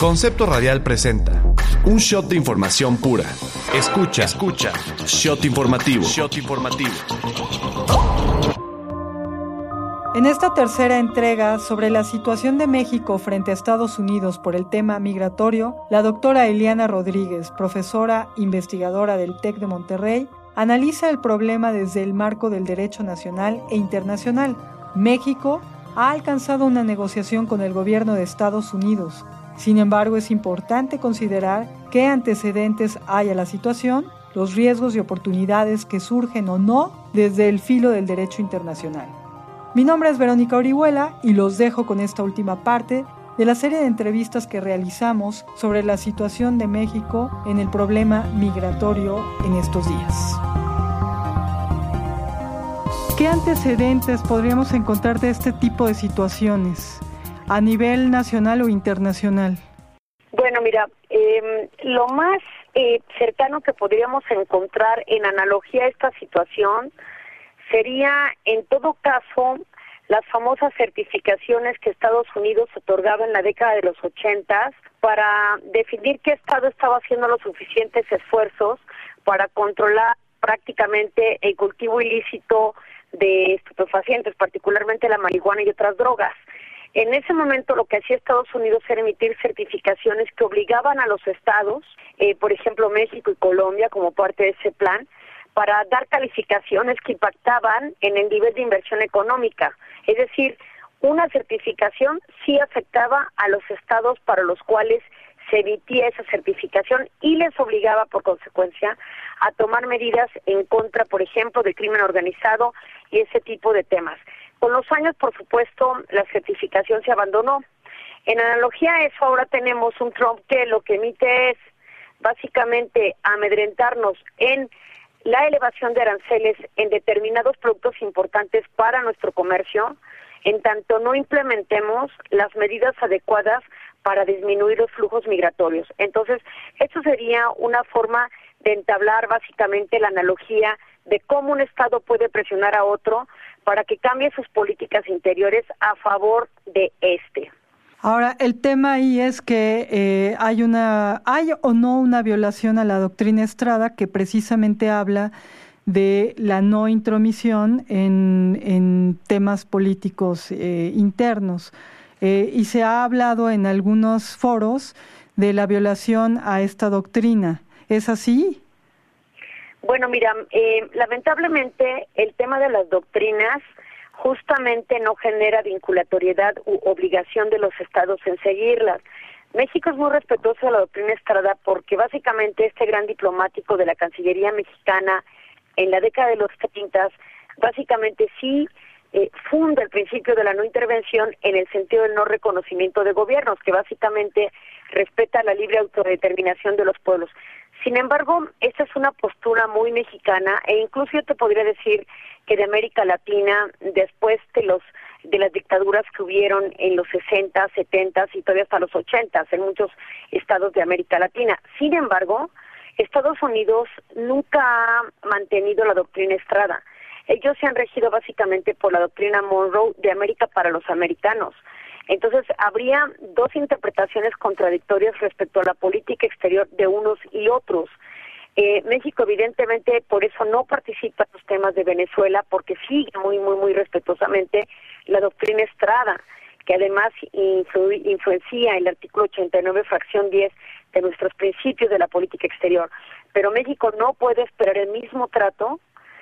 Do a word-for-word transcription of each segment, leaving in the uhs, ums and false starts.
Concepto Radial presenta un shot de información pura. Escucha, escucha. Shot informativo. Shot informativo. En esta tercera entrega sobre la situación de México frente a Estados Unidos por el tema migratorio, la doctora Eliana Rodríguez, profesora investigadora del TEC de Monterrey, analiza el problema desde el marco del derecho nacional e internacional. México ha alcanzado una negociación con el gobierno de Estados Unidos. Sin embargo, es importante considerar qué antecedentes hay a la situación, los riesgos y oportunidades que surgen o no desde el filo del derecho internacional. Mi nombre es Verónica Orihuela y los dejo con esta última parte de la serie de entrevistas que realizamos sobre la situación de México en el problema migratorio en estos días. ¿Qué antecedentes podríamos encontrar de este tipo de situaciones a nivel nacional o internacional? Bueno, mira, eh, lo más eh, cercano que podríamos encontrar en analogía a esta situación sería, en todo caso, las famosas certificaciones que Estados Unidos otorgaba en la década de los ochentas para definir qué Estado estaba haciendo los suficientes esfuerzos para controlar prácticamente el cultivo ilícito de estupefacientes, particularmente la marihuana y otras drogas. En ese momento lo que hacía Estados Unidos era emitir certificaciones que obligaban a los estados, eh, por ejemplo México y Colombia como parte de ese plan, para dar calificaciones que impactaban en el nivel de inversión económica. Es decir, una certificación sí afectaba a los estados para los cuales se emitía esa certificación y les obligaba, por consecuencia, a tomar medidas en contra, por ejemplo, del crimen organizado y ese tipo de temas. Con los años, por supuesto, la certificación se abandonó. En analogía a eso, ahora tenemos un Trump que lo que emite es básicamente amedrentarnos en la elevación de aranceles en determinados productos importantes para nuestro comercio, en tanto no implementemos las medidas adecuadas para disminuir los flujos migratorios. Entonces, esto sería una forma de entablar básicamente la analogía de cómo un Estado puede presionar a otro para que cambie sus políticas interiores a favor de este. Ahora, el tema ahí es que eh, hay una, hay o no una violación a la doctrina Estrada que precisamente habla de la no intromisión en, en temas políticos eh, internos. Eh, y se ha hablado en algunos foros de la violación a esta doctrina. ¿Es así? Bueno, mira, eh, lamentablemente el tema de las doctrinas justamente no genera vinculatoriedad u obligación de los estados en seguirlas. México es muy respetuoso de la doctrina Estrada porque básicamente este gran diplomático de la Cancillería mexicana en la década de los treinta básicamente sí eh, funda el principio de la no intervención en el sentido del no reconocimiento de gobiernos, que básicamente respeta la libre autodeterminación de los pueblos. Sin embargo, esta es una postura muy mexicana e incluso yo te podría decir que de América Latina, después de los de las dictaduras que hubieron en los sesenta, setenta y todavía hasta los ochenta en muchos estados de América Latina. Sin embargo, Estados Unidos nunca ha mantenido la doctrina Estrada. Ellos se han regido básicamente por la doctrina Monroe de América para los americanos. Entonces, habría dos interpretaciones contradictorias respecto a la política exterior de unos y otros. Eh, México, evidentemente, por eso no participa en los temas de Venezuela, porque sigue muy, muy, muy respetuosamente la doctrina Estrada, que además influ influencia el artículo ochenta y nueve, fracción diez, de nuestros principios de la política exterior. Pero México no puede esperar el mismo trato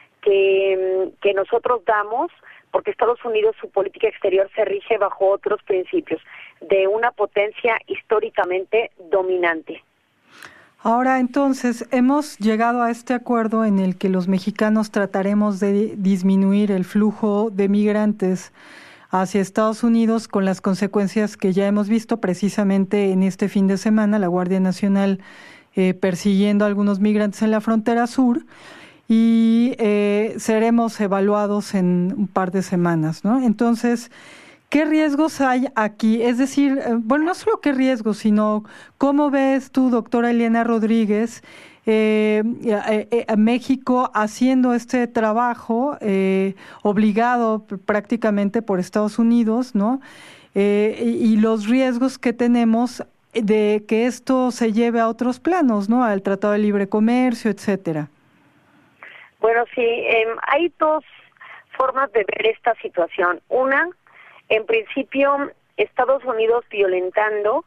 que, que nosotros damos, porque Estados Unidos, su política exterior se rige bajo otros principios de una potencia históricamente dominante. Ahora, entonces, hemos llegado a este acuerdo en el que los mexicanos trataremos de disminuir el flujo de migrantes hacia Estados Unidos con las consecuencias que ya hemos visto precisamente en este fin de semana, la Guardia Nacional eh, persiguiendo a algunos migrantes en la frontera sur. Y eh, seremos evaluados en un par de semanas, ¿no? Entonces, ¿qué riesgos hay aquí? Es decir, eh, bueno, no solo qué riesgos, sino cómo ves tú, doctora Eliana Rodríguez, eh, eh, eh, a México haciendo este trabajo eh, obligado prácticamente por Estados Unidos, ¿no? Eh, y, y los riesgos que tenemos de que esto se lleve a otros planos, ¿no? Al Tratado de Libre Comercio, etcétera. Bueno, sí, eh, hay dos formas de ver esta situación. Una, en principio, Estados Unidos violentando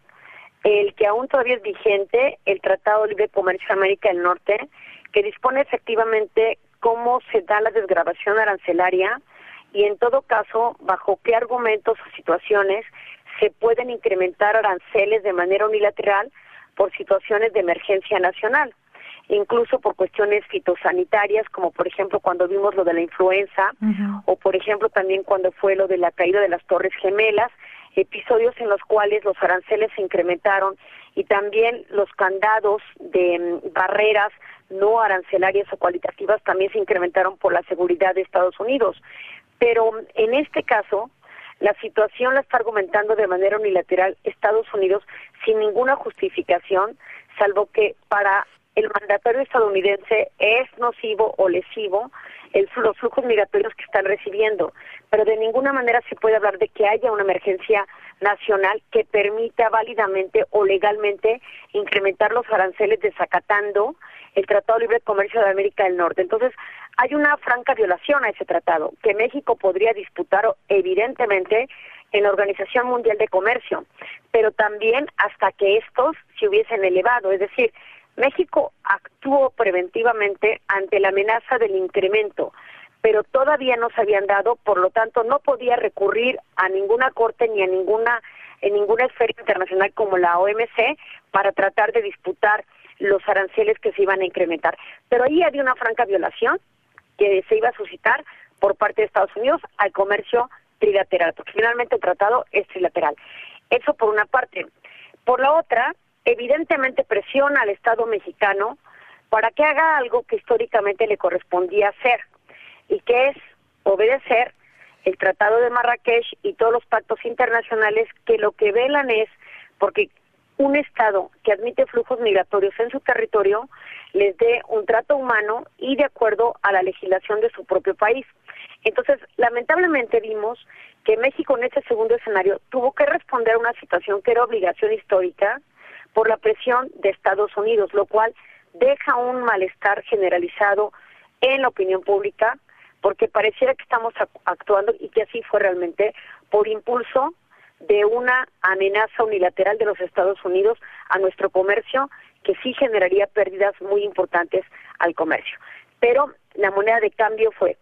el que aún todavía es vigente, el Tratado de Libre Comercio de América del Norte, que dispone efectivamente cómo se da la desgravación arancelaria y en todo caso, bajo qué argumentos o situaciones se pueden incrementar aranceles de manera unilateral por situaciones de emergencia nacional, incluso por cuestiones fitosanitarias, como por ejemplo cuando vimos lo de la influenza, uh-huh. o por ejemplo también cuando fue lo de la caída de las Torres Gemelas, episodios en los cuales los aranceles se incrementaron y también los candados de um, barreras no arancelarias o cualitativas también se incrementaron por la seguridad de Estados Unidos. Pero en este caso, la situación la está argumentando de manera unilateral Estados Unidos sin ninguna justificación, salvo que para el mandatario estadounidense es nocivo o lesivo el, los flujos migratorios que están recibiendo, pero de ninguna manera se puede hablar de que haya una emergencia nacional que permita válidamente o legalmente incrementar los aranceles desacatando el Tratado de Libre Comercio de América del Norte. Entonces, hay una franca violación a ese tratado que México podría disputar evidentemente en la Organización Mundial de Comercio, pero también hasta que estos se hubiesen elevado, es decir, México actuó preventivamente ante la amenaza del incremento, pero todavía no se habían dado, por lo tanto no podía recurrir a ninguna corte ni a ninguna en ninguna esfera internacional como la O M C para tratar de disputar los aranceles que se iban a incrementar. Pero ahí había una franca violación que se iba a suscitar por parte de Estados Unidos al comercio trilateral, porque finalmente el tratado es trilateral. Eso por una parte. Por la otra, evidentemente presiona al Estado mexicano para que haga algo que históricamente le correspondía hacer, y que es obedecer el Tratado de Marrakech y todos los pactos internacionales que lo que velan es porque un Estado que admite flujos migratorios en su territorio les dé un trato humano y de acuerdo a la legislación de su propio país. Entonces, lamentablemente vimos que México en este segundo escenario tuvo que responder a una situación que era obligación histórica por la presión de Estados Unidos, lo cual deja un malestar generalizado en la opinión pública, porque pareciera que estamos actuando, y que así fue realmente, por impulso de una amenaza unilateral de los Estados Unidos a nuestro comercio, que sí generaría pérdidas muy importantes al comercio. Pero la moneda de cambio fue,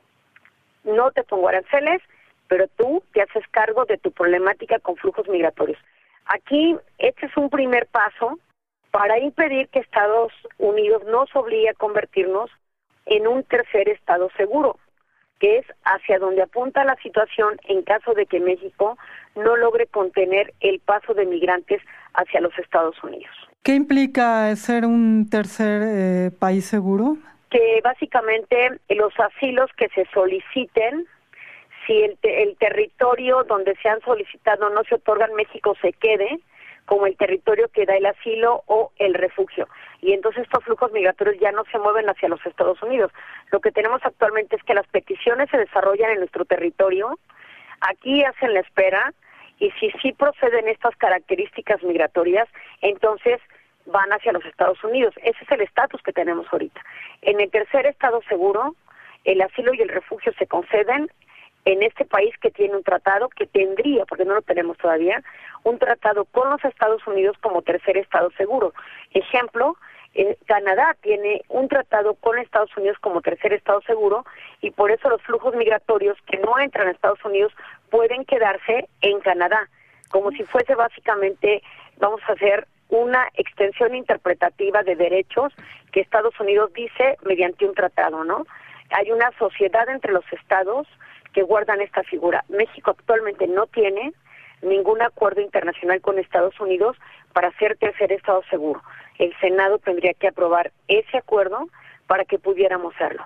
no te pongo aranceles, pero tú te haces cargo de tu problemática con flujos migratorios. Aquí, este es un primer paso para impedir que Estados Unidos nos obligue a convertirnos en un tercer estado seguro, que es hacia donde apunta la situación en caso de que México no logre contener el paso de migrantes hacia los Estados Unidos. ¿Qué implica ser un tercer eh, país seguro? Que básicamente los asilos que se soliciten, si el, te- el territorio donde se han solicitado no se otorga en México, se quede como el territorio que da el asilo o el refugio. Y entonces estos flujos migratorios ya no se mueven hacia los Estados Unidos. Lo que tenemos actualmente es que las peticiones se desarrollan en nuestro territorio, aquí hacen la espera, y si sí proceden estas características migratorias, entonces van hacia los Estados Unidos. Ese es el estatus que tenemos ahorita. En el tercer estado seguro, el asilo y el refugio se conceden en este país que tiene un tratado, que tendría, porque no lo tenemos todavía, un tratado con los Estados Unidos como tercer estado seguro. Ejemplo, eh, Canadá tiene un tratado con Estados Unidos como tercer estado seguro, y por eso los flujos migratorios que no entran a Estados Unidos pueden quedarse en Canadá, como si fuese básicamente, vamos a hacer una extensión interpretativa de derechos que Estados Unidos dice mediante un tratado, ¿no? Hay una sociedad entre los estados que guardan esta figura. México actualmente no tiene ningún acuerdo internacional con Estados Unidos para ser tercer estado seguro. El Senado tendría que aprobar ese acuerdo para que pudiéramos serlo.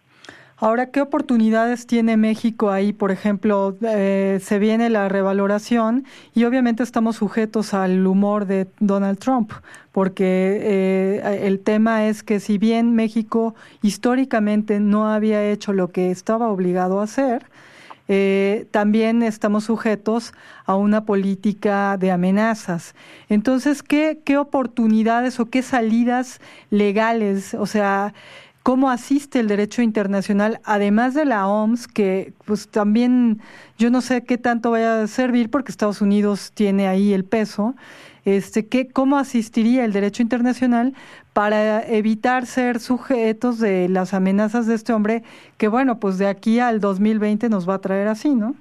Ahora, ¿qué oportunidades tiene México ahí? Por ejemplo, eh, se viene la revaloración y obviamente estamos sujetos al humor de Donald Trump, porque eh, el tema es que si bien México históricamente no había hecho lo que estaba obligado a hacer, eh, también estamos sujetos a una política de amenazas. Entonces, ¿qué, qué oportunidades o qué salidas legales, o sea, cómo asiste el derecho internacional, además de la O M S, que pues también yo no sé qué tanto vaya a servir porque Estados Unidos tiene ahí el peso, este, ¿qué, cómo asistiría el derecho internacional para evitar ser sujetos de las amenazas de este hombre que, bueno, pues de aquí al dos mil veinte nos va a traer así, ¿no?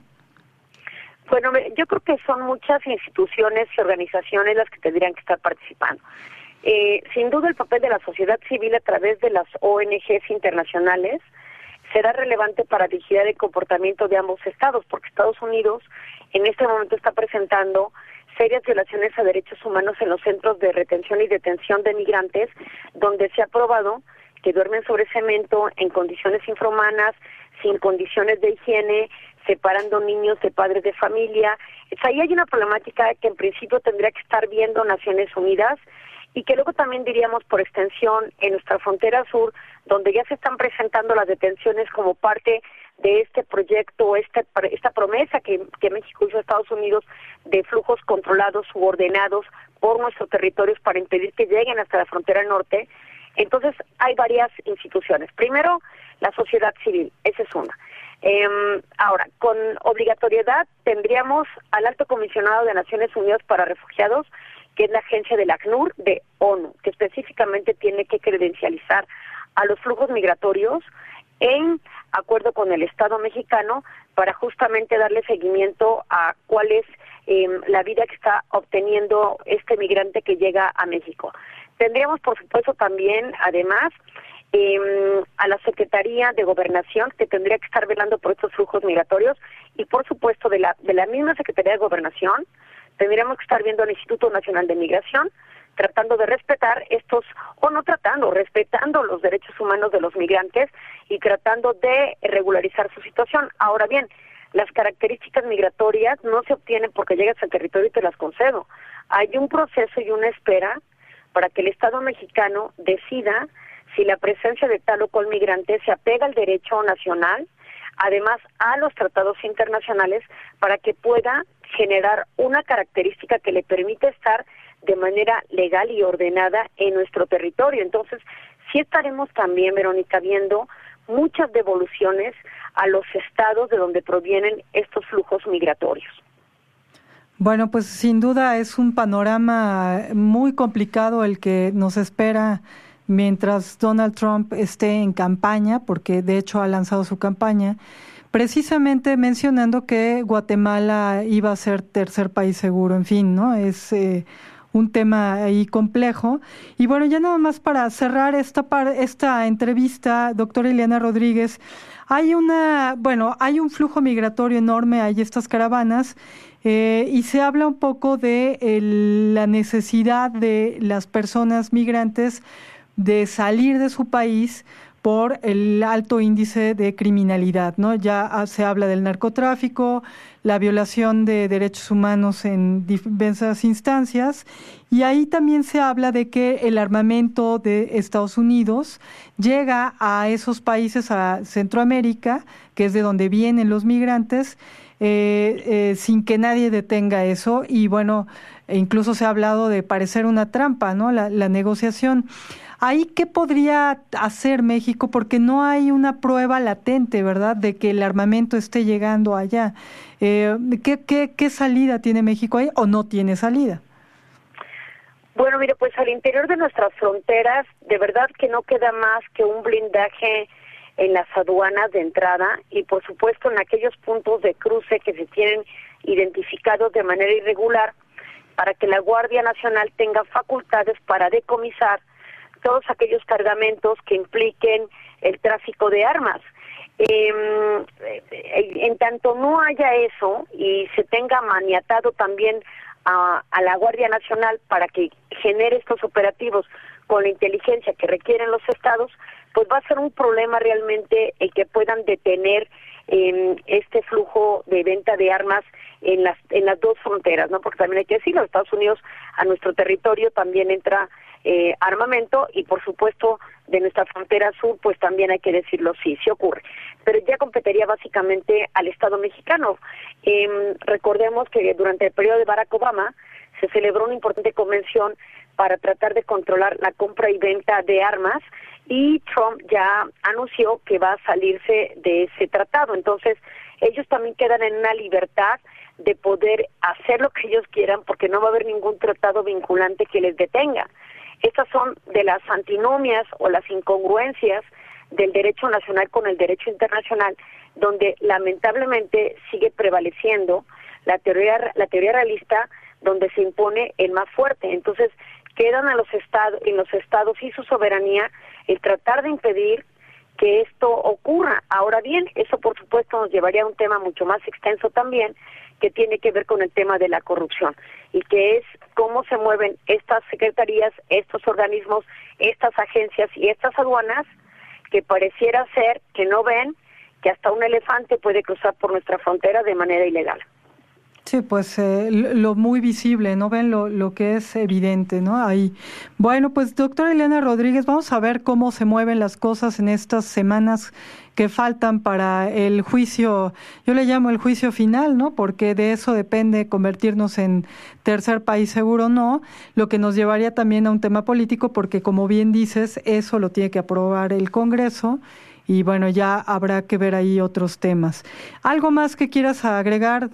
Bueno, yo creo que son muchas instituciones y organizaciones las que tendrían que estar participando. Eh, sin duda el papel de la sociedad civil a través de las O N Ges internacionales será relevante para vigilar el comportamiento de ambos estados, porque Estados Unidos en este momento está presentando serias violaciones a derechos humanos en los centros de retención y detención de migrantes, donde se ha probado que duermen sobre cemento en condiciones infrahumanas, sin condiciones de higiene, separando niños de padres de familia. Entonces, ahí hay una problemática que en principio tendría que estar viendo Naciones Unidas y que luego también diríamos por extensión en nuestra frontera sur, donde ya se están presentando las detenciones como parte de este proyecto, esta, esta promesa que, que México hizo a Estados Unidos de flujos controlados, subordenados por nuestros territorios para impedir que lleguen hasta la frontera norte. Entonces hay varias instituciones. Primero, la sociedad civil, esa es una. Eh, ahora, con obligatoriedad tendríamos al Alto Comisionado de Naciones Unidas para Refugiados, que es la agencia del ACNUR de ONU, que específicamente tiene que credencializar a los flujos migratorios en acuerdo con el Estado mexicano para justamente darle seguimiento a cuál es eh, la vida que está obteniendo este migrante que llega a México. Tendríamos, por supuesto, también, además, eh, a la Secretaría de Gobernación, que tendría que estar velando por estos flujos migratorios, y por supuesto de la, de la misma Secretaría de Gobernación, tendríamos que estar viendo al Instituto Nacional de Migración, tratando de respetar estos, o no tratando, respetando los derechos humanos de los migrantes y tratando de regularizar su situación. Ahora bien, las características migratorias no se obtienen porque llegas al territorio y te las concedo. Hay un proceso y una espera para que el Estado mexicano decida si la presencia de tal o cual migrante se apega al derecho nacional, además a los tratados internacionales, para que pueda generar una característica que le permita estar de manera legal y ordenada en nuestro territorio. Entonces, sí estaremos también, Verónica, viendo muchas devoluciones a los estados de donde provienen estos flujos migratorios. Bueno, pues sin duda es un panorama muy complicado el que nos espera mientras Donald Trump esté en campaña, porque de hecho ha lanzado su campaña, precisamente mencionando que Guatemala iba a ser tercer país seguro, en fin, ¿no? Es eh, un tema ahí complejo. Y bueno, ya nada más para cerrar esta par, esta entrevista, doctora Ileana Rodríguez, hay una, bueno, hay un flujo migratorio enorme, hay estas caravanas, eh, y se habla un poco de el, la necesidad de las personas migrantes de salir de su país por el alto índice de criminalidad, ¿no? Ya se habla del narcotráfico, la violación de derechos humanos en diversas instancias, y ahí también se habla de que el armamento de Estados Unidos llega a esos países, a Centroamérica, que es de donde vienen los migrantes, eh, eh, sin que nadie detenga eso, y bueno, incluso se ha hablado de parecer una trampa, ¿no? La, la negociación. ¿Ahí qué podría hacer México? Porque no hay una prueba latente, ¿verdad?, de que el armamento esté llegando allá. Eh, ¿qué, qué, ¿Qué salida tiene México ahí o no tiene salida? Bueno, mire, pues al interior de nuestras fronteras, de verdad que no queda más que un blindaje en las aduanas de entrada y, por supuesto, en aquellos puntos de cruce que se tienen identificados de manera irregular, para que la Guardia Nacional tenga facultades para decomisar todos aquellos cargamentos que impliquen el tráfico de armas. Eh, en tanto no haya eso y se tenga maniatado también a, a la Guardia Nacional para que genere estos operativos con la inteligencia que requieren los estados, pues va a ser un problema realmente el que puedan detener eh, este flujo de venta de armas en las en las dos fronteras, ¿no? Porque también hay que decirlo, Estados Unidos a nuestro territorio también entra Eh, armamento y por supuesto de nuestra frontera sur, pues también hay que decirlo, sí, sí ocurre. Pero ya competiría básicamente al Estado mexicano. Eh, recordemos que durante el periodo de Barack Obama se celebró una importante convención para tratar de controlar la compra y venta de armas, y Trump ya anunció que va a salirse de ese tratado. Entonces, ellos también quedan en una libertad de poder hacer lo que ellos quieran, porque no va a haber ningún tratado vinculante que les detenga. Estas son de las antinomias o las incongruencias del derecho nacional con el derecho internacional, donde lamentablemente sigue prevaleciendo la teoría la teoría realista, donde se impone el más fuerte. Entonces, quedan a los estados, en los estados y su soberanía el tratar de impedir que esto ocurra. Ahora bien, eso por supuesto nos llevaría a un tema mucho más extenso también, que tiene que ver con el tema de la corrupción, y que es cómo se mueven estas secretarías, estos organismos, estas agencias y estas aduanas, que pareciera ser que no ven que hasta un elefante puede cruzar por nuestra frontera de manera ilegal. Sí, pues eh, lo muy visible, ¿no? Ven lo, lo que es evidente, ¿no? Ahí. Bueno, pues doctora Ileana Rodríguez, vamos a ver cómo se mueven las cosas en estas semanas que faltan para el juicio, yo le llamo el juicio final, ¿no? Porque de eso depende convertirnos en tercer país seguro o no, lo que nos llevaría también a un tema político, porque como bien dices, eso lo tiene que aprobar el Congreso. Y bueno, ya habrá que ver ahí otros temas. ¿Algo más que quieras agregar?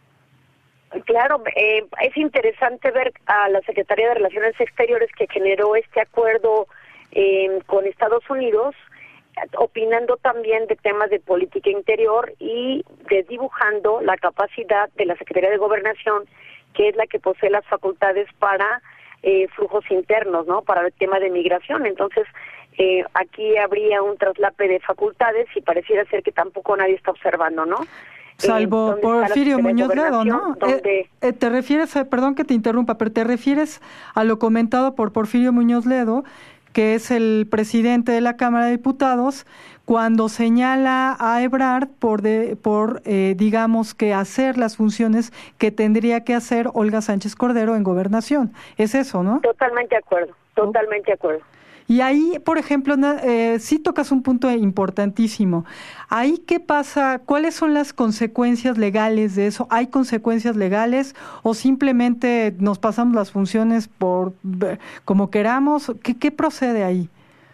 Claro, eh, es interesante ver a la Secretaría de Relaciones Exteriores, que generó este acuerdo eh, con Estados Unidos, opinando también de temas de política interior y desdibujando la capacidad de la Secretaría de Gobernación, que es la que posee las facultades para eh, flujos internos, ¿no? Para el tema de migración. Entonces, eh, aquí habría un traslape de facultades y pareciera ser que tampoco nadie está observando, ¿no? Salvo eh, Porfirio Muñoz Ledo, ¿no? Eh, eh, te refieres, a, perdón que te interrumpa, pero te refieres a lo comentado por Porfirio Muñoz Ledo, que es el presidente de la Cámara de Diputados, cuando señala a Ebrard por, de, por eh, digamos, que hacer las funciones que tendría que hacer Olga Sánchez Cordero en Gobernación. Es eso, ¿no? Totalmente de acuerdo, totalmente de acuerdo. Y ahí, por ejemplo, eh, sí tocas un punto importantísimo. Ahí, ¿qué pasa? ¿Cuáles son las consecuencias legales de eso? ¿Hay consecuencias legales o simplemente nos pasamos las funciones por como queramos? ¿Qué, qué procede ahí?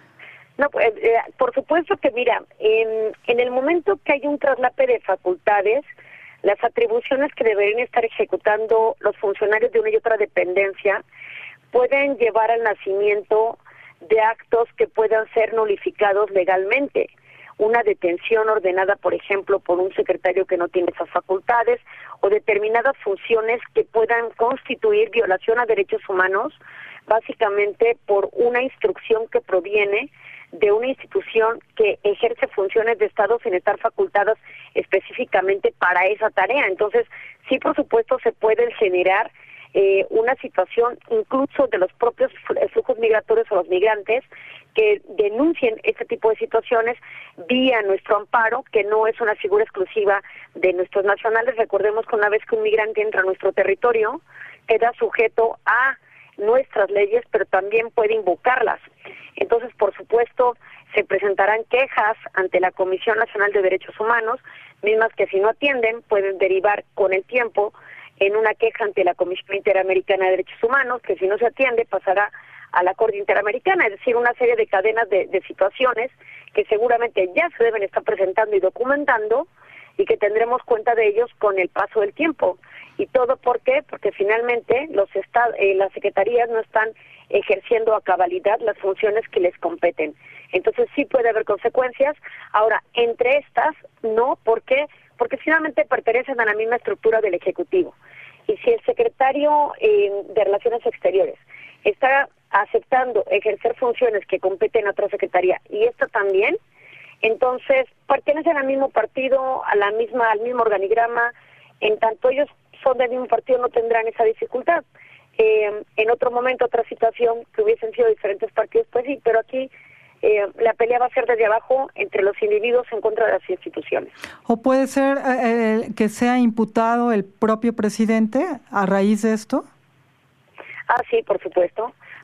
No, pues, eh, por supuesto que, mira, en, en el momento que hay un traslape de facultades, las atribuciones que deberían estar ejecutando los funcionarios de una y otra dependencia pueden llevar al nacimiento de actos que puedan ser nulificados legalmente. Una detención ordenada, por ejemplo, por un secretario que no tiene esas facultades, o determinadas funciones que puedan constituir violación a derechos humanos, básicamente por una instrucción que proviene de una institución que ejerce funciones de Estado sin estar facultadas específicamente para esa tarea. Entonces, sí, por supuesto, se pueden generar Eh, una situación incluso de los propios flujos migratorios o los migrantes que denuncien este tipo de situaciones vía nuestro amparo, que no es una figura exclusiva de nuestros nacionales. Recordemos que una vez que un migrante entra a nuestro territorio, queda sujeto a nuestras leyes, pero también puede invocarlas. Entonces, por supuesto, se presentarán quejas ante la Comisión Nacional de Derechos Humanos, mismas que si no atienden pueden derivar con el tiempo en una queja ante la Comisión Interamericana de Derechos Humanos, que si no se atiende pasará a la Corte Interamericana, es decir, una serie de cadenas de, de situaciones que seguramente ya se deben estar presentando y documentando y que tendremos cuenta de ellos con el paso del tiempo. ¿Y todo por qué? Porque finalmente los estados, eh, las secretarías no están ejerciendo a cabalidad las funciones que les competen. Entonces sí puede haber consecuencias. Ahora, entre estas, no, ¿por qué? Porque finalmente pertenecen a la misma estructura del Ejecutivo. Y si el secretario eh, de Relaciones Exteriores está aceptando ejercer funciones que competen a otra secretaría y esta también, entonces pertenecen al mismo partido, a la misma, al mismo organigrama. En tanto ellos son del mismo partido, no tendrán esa dificultad. Eh, en otro momento, otra situación, que hubiesen sido diferentes partidos, pues sí, pero aquí eh, la pelea va a ser desde abajo entre los individuos en contra de las instituciones. ¿O puede ser eh, que sea imputado el propio presidente a raíz de esto? Ah, sí, por supuesto.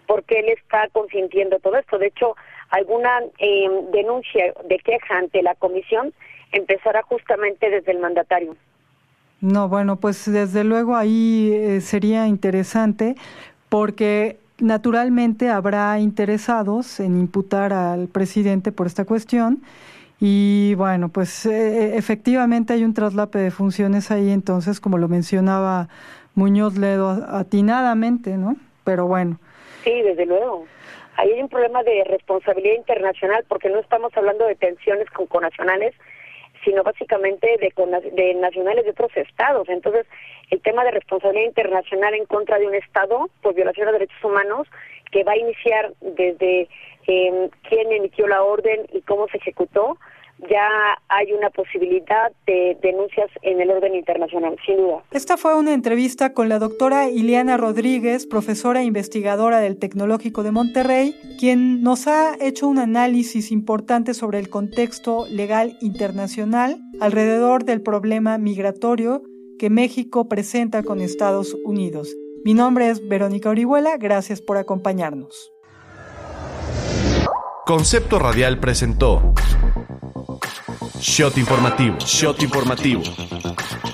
porque él está consintiendo todo esto. De hecho, alguna eh, denuncia de queja ante la comisión empezará justamente desde el mandatario. No, bueno, pues desde luego ahí eh, sería interesante porque naturalmente habrá interesados en imputar al presidente por esta cuestión y bueno, pues eh, efectivamente hay un traslape de funciones ahí, entonces como lo mencionaba Muñoz Ledo atinadamente, ¿no? Pero bueno. Sí, desde luego. Ahí hay un problema de responsabilidad internacional porque no estamos hablando de tensiones con conacionales, sino básicamente de, de nacionales de otros estados. Entonces, el tema de responsabilidad internacional en contra de un estado por violación de derechos humanos, que va a iniciar desde eh, quién emitió la orden y cómo se ejecutó, ya hay una posibilidad de denuncias en el orden internacional, sin duda. Esta fue una entrevista con la doctora Ileana Rodríguez, profesora e investigadora del Tecnológico de Monterrey, quien nos ha hecho un análisis importante sobre el contexto legal internacional alrededor del problema migratorio que México presenta con Estados Unidos. Mi nombre es Verónica Orihuela, gracias por acompañarnos. Concepto Radial presentó Shot Informativo. Shot Informativo.